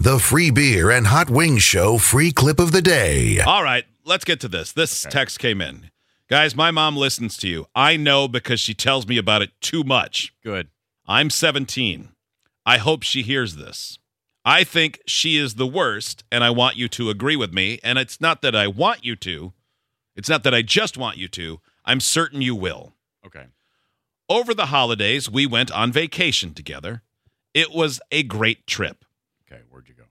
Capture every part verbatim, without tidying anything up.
The Free Beer and Hot Wings Show free clip of the day. All right, let's get to this. This Okay. text came in. Guys, my mom listens to you. I know because she tells me about it too much. Good. I'm seventeen. I hope she hears this. I think she is the worst, and I want you to agree with me. And it's not that I want you to. It's not that I just want you to. I'm certain you will. Okay. Over the holidays, we went on vacation together. It was a great trip. Okay, where'd you go?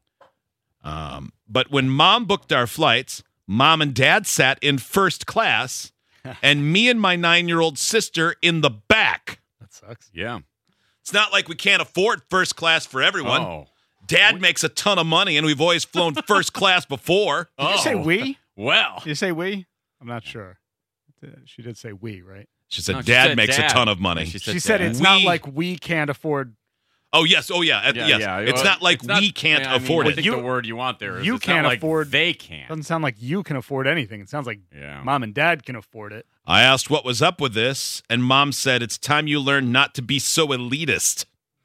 Um, but when Mom booked our flights, Mom and Dad sat in first class, and me and my nine-year-old sister in the back. That sucks. Yeah. It's not like we can't afford first class for everyone. Oh. Dad makes a ton of money, and we've always flown first class before. Did you say Oh. we? Well. Did you say we? I'm not sure. She did say we, right? She said, No, she Dad said makes Dad. a ton of money. Yeah, she said She said Dad. it's not We- like we can't afford. Oh, yes. Oh, yeah. Uh, Yeah, yes. yeah. It's Well, not like it's not- we can't I mean, afford I it. think You- the word you want there is you it's can't not like afford- they can't. Doesn't sound like you can afford anything. It sounds like Yeah. mom and dad can afford it. I asked what was up with this, and Mom said, it's time you learn not to be so elitist.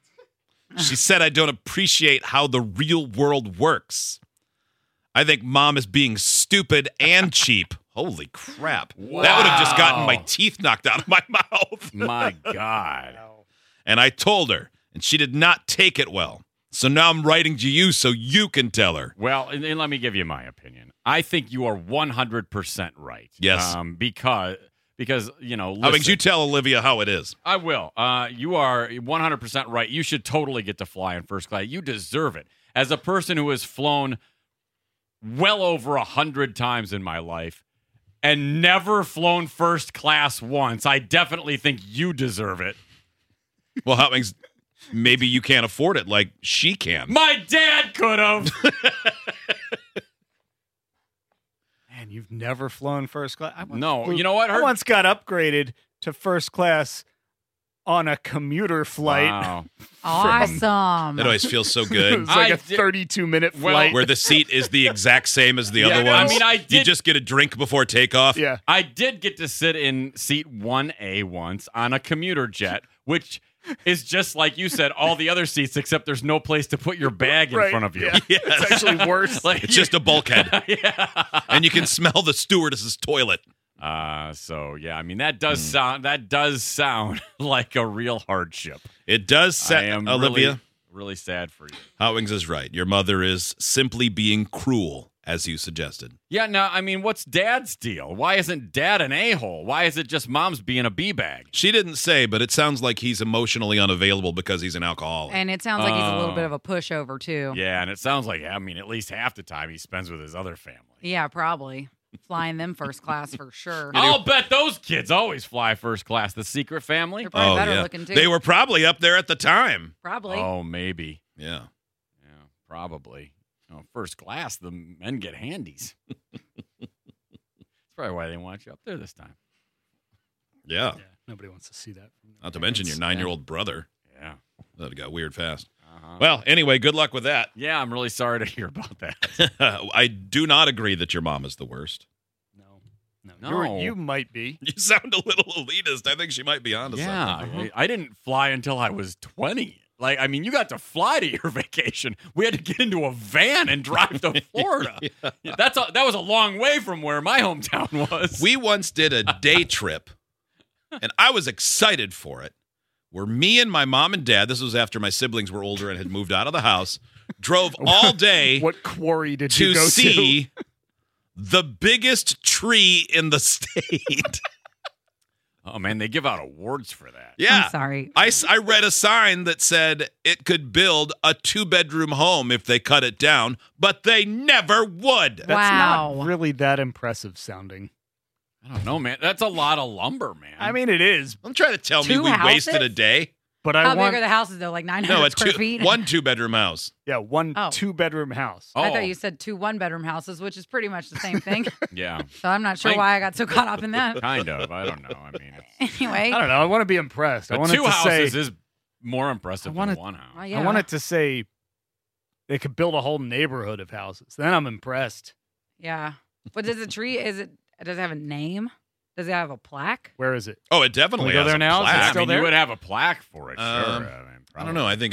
She said, I don't appreciate how the real world works. I think Mom is being stupid and cheap. Holy crap. That would have just gotten my Wow. teeth knocked out of my mouth. My God. And I told her, and she did not take it well. So now I'm writing to you so you can tell her. Well, and, and let me give you my opinion. I think you are one hundred percent right. Yes. Um, because, because you know, How about listen, you tell Olivia how it is? I will. Uh, you are one hundred percent right. You should totally get to fly in first class. You deserve it. As a person who has flown well over a hundred times in my life and never flown first class once, I definitely think you deserve it. Well, how makes maybe you can't afford it like she can. My dad could have. Man, you've never flown first class. I once No, flew- you know what? I Her- once got upgraded to first class on a commuter flight. Wow. Awesome. It always feels so It good. was like I a did- thirty-two minute Well, flight. Where the seat is the exact same as the Yeah, other I ones. mean, I You did- just get a drink before takeoff. yeah. I did get to sit in seat one A once on a commuter jet, which is just like you said, all the other seats, except there's no place to put your bag in Right, front of you. yeah. Yes. It's actually worse. Like, It's just a bulkhead. yeah. And you can smell the stewardess's toilet. Uh, so yeah, I mean that does Hmm. sound that does sound like a real hardship. It does I set am Olivia. really, really sad for you. Hotwings is right. Your mother is simply being cruel, as you suggested. Yeah, now I mean, what's Dad's deal? Why isn't Dad an a-hole? Why is it just Mom's being a b-bag? She didn't say, but it sounds like he's emotionally unavailable because he's an alcoholic. And it sounds like he's a little Oh. bit of a pushover, too. Yeah, and it sounds like I mean, at least half the time he spends with his other family. Yeah, probably. Flying them first class for sure. I'll bet those kids always fly first class. The secret family. They're probably oh, better yeah. looking, too. They were probably up there at the time. Probably. Oh, maybe. Yeah. Yeah, probably. Oh, first class, the men get handies. That's probably why they want you up there this time. Yeah. Yeah, nobody wants to see that. From Not to mention your nine-year-old brother. Yeah. That got weird fast. Uh-huh. Well, anyway, good luck with that. Yeah, I'm really sorry to hear about that. I do not agree that your mom is the worst. No, no, No. You're, you might be. You sound a little elitist. I think she might be onto yeah, something. I, I didn't fly until I was twenty. Like, I mean, you got to fly to your vacation. We had to get into a van and drive to Florida. Yeah, that's a, that was a long way from where my hometown was. We once did a day trip, and I was excited for it, where me and my mom and dad, this was after my siblings were older and had moved out of the house, drove all day What quarry did to you go see the biggest tree in the state. Oh man, they give out awards for that. Yeah. I'm sorry. I, s- I read a sign that said it could build a two-bedroom home if they cut it down, but they never would. to? That's Wow. not really that impressive sounding. I don't know, man. That's a lot of lumber, man. I mean, it is, Don't try to tell me Two we houses? wasted a day. but How I big want are the houses, though? Like nine hundred No, a square two, feet? one two-bedroom house. yeah one Oh. two bedroom house. oh, I thought you said two one-bedroom houses, which is pretty much the same thing. yeah, So I'm not sure I- why I got so caught up in that. kind of. I don't know. I mean, it's, Anyway. I don't know. I want to be impressed. I but want two it to houses say. is more impressive I wanna- than one house. Well, yeah. I want it to say they could build a whole neighborhood of houses. Then I'm impressed. Yeah. But does the tree, is it, does it have a name? Does it have a plaque? Where is it? Oh, it definitely Can we go has there a now? Is it plaque. I still mean, there? you would have a plaque for it. Um, sure. I, mean, I don't know. I think it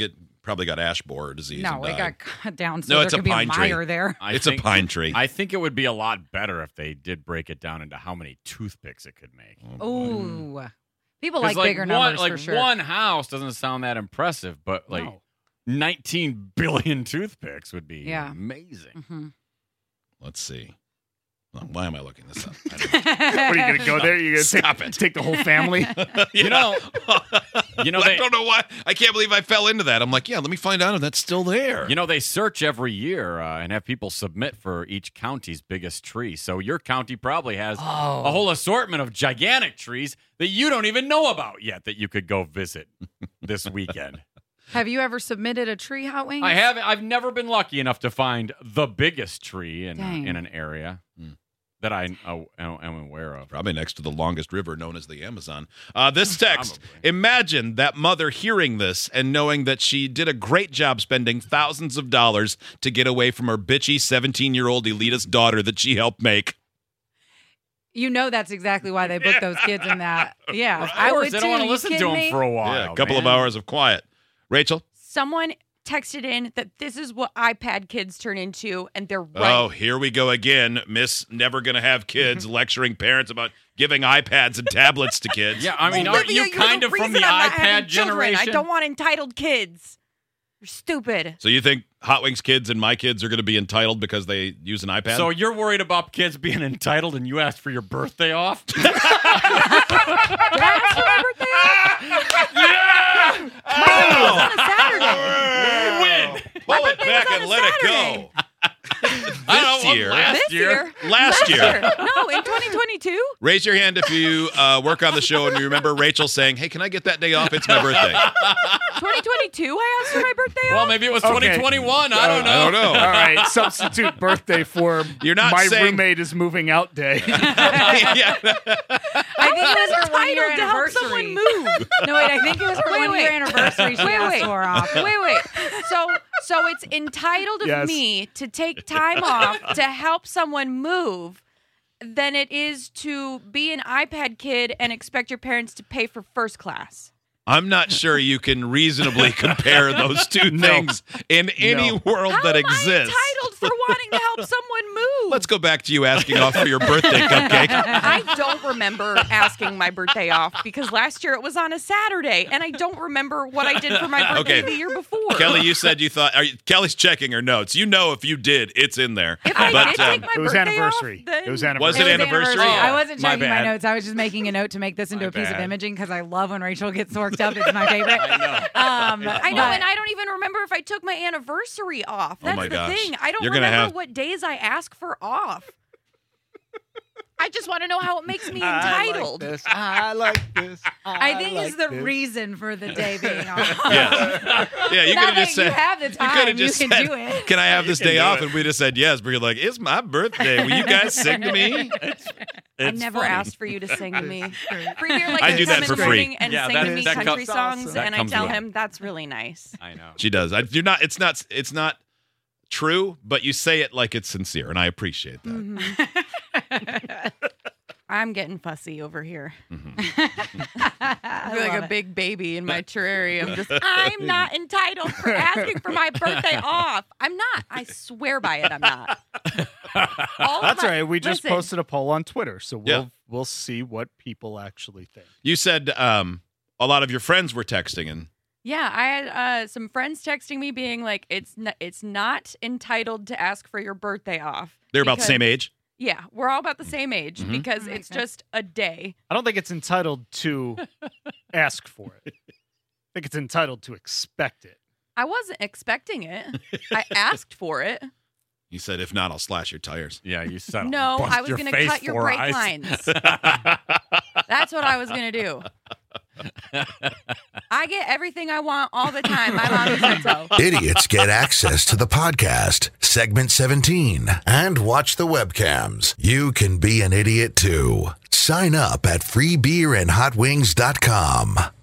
probably got ash borer disease. No, and it died. got cut down so No, there it's a could be a pine tree. mire there. I It's think- a pine tree. I think it would be a lot better if they did break it down into how many toothpicks it could make. Ooh. People 'Cause, like, bigger one, numbers like for sure. one house doesn't sound that impressive, but like No. nineteen billion toothpicks would be Yeah. amazing. Mhm. Let's see. Well, why am I looking this up? I don't What are you gonna go there? You gonna Stop take, it. take the whole family? You know, you know I they, don't know why. I can't believe I fell into that. I'm like, yeah, let me find out if that's still there. you know they search every year uh, and have people submit for each county's biggest tree. So your county probably has Oh. a whole assortment of gigantic trees that you don't even know about yet that you could go visit this weekend. Have you ever submitted a tree, Hot Wings? I haven't. I've never been lucky enough to find the biggest tree in uh, Dang. in an area Hmm. that I uh, am aware of. Probably next to the longest river known as the Amazon. Uh, this text, Probably. imagine that mother hearing this and knowing that she did a great job spending thousands of dollars to get away from her bitchy seventeen-year-old elitist daughter that she helped make. You know that's exactly why they booked those kids in that. Yeah, Of I course, would they too. don't want to You listen to kidding him me? for a while. yeah, a couple of man. hours of quiet. Rachel? Someone texted in that this is what iPad kids turn into, and they're right. Oh, here we go again. Miss Never Gonna Have Kids lecturing parents about giving iPads and tablets to kids. Yeah, I mean, aren't Olivia, you you're kind the of from reason the I'm not iPad having children. generation? I don't want entitled kids. You're stupid. So you think Hot Wings kids and my kids are going to be entitled because they use an iPad? So you're worried about kids being entitled, and you asked for your birthday off? Did I ask for my birthday off? Yeah! Mine was on a Saturday. Win. pull it birthday back was on and a let it Saturday. go. I don't This know, year, last This year. year. last year. No, in twenty twenty-two. Raise your hand if you uh, work on the show and you remember Rachel saying, "Hey, can I get that day off? It's my birthday." twenty twenty-two, I asked for my birthday Well, off. maybe it was Okay. twenty twenty-one. I don't know. I don't know. All right, substitute birthday for You're not my saying- roommate is moving out day. yeah. I think it was her one year entitled to help anniversary. someone move. No, wait, I think it was her Wait, one year wait. anniversary she Wait, asked wait. for off. Wait, wait. So, so it's entitled of Yes. me to take time off to help someone move than it is to be an iPad kid and expect your parents to pay for first class. I'm not sure you can reasonably compare those two No. things in any No. world How that am I exists. entitled for wanting to help someone move? Let's go back to you asking off for your birthday cupcake. I don't remember asking my birthday off because last year it was on a Saturday, and I don't remember what I did for my birthday Okay. the year before. Kelly, you said you thought. Are you, Kelly's checking her notes. You know, if you did, it's in there. if I but did um, take my It was birthday anniversary. off, then It was Was anniversary. it It was anniversary? I Oh, wasn't my checking my, bad. notes. I was just making a note to make this into My a piece of bad. imaging because I love when Rachel gets worked up. It's my favorite. I know. Um, I know, but- and I don't even remember if I took my anniversary off. Oh That's my the gosh. thing. I don't You're gonna remember have- what days I ask for off. I just want to know how it makes me I like entitled. this. I like this. I think like it's the this. reason for the day being off. yeah, yeah. You could Now have just that you said. have the You could time, have you just can said, do it. "Can I have this You can day do off?" it. And we'd have said yes. But you're like, "It's my birthday. Will you guys sing to me?" I It's never funny. asked for you to sing to me. For here, like I you do that come for in the free. morning and Yeah, sing that- to me that country comes- songs, that and I comes tell with it. him that's really nice. I know. She does. I, you're not. It's not. It's not true. But you say it like it's sincere, and I appreciate that. Mm-hmm. I'm getting fussy over here. I I feel like love a it. big baby in my terrarium. Just I'm not entitled for asking for my birthday off. I'm not. I swear by it. I'm not. All of That's my- right. We just listen, posted a poll on Twitter, so we'll Yeah. we'll see what people actually think. You said um, a lot of your friends were texting, and Yeah, I had uh, some friends texting me being like, "It's n- it's not entitled to ask for your birthday off." they're about the because- same age. Yeah, we're all about the same age Mhm. because Makes it's sense. just a day. I don't think it's entitled to ask for it. I think it's entitled to expect it. I wasn't expecting it. I asked for it. You said, "If not, I'll slash your tires." Yeah, you said I'll No, bust I was your gonna face cut your for brake eyes. lines. That's what I was gonna do. I get everything I want all the time. My mom said so. Idiots get access to the podcast, segment seventeen, and watch the webcams. You can be an idiot too. Sign up at free beer and hot wings dot com.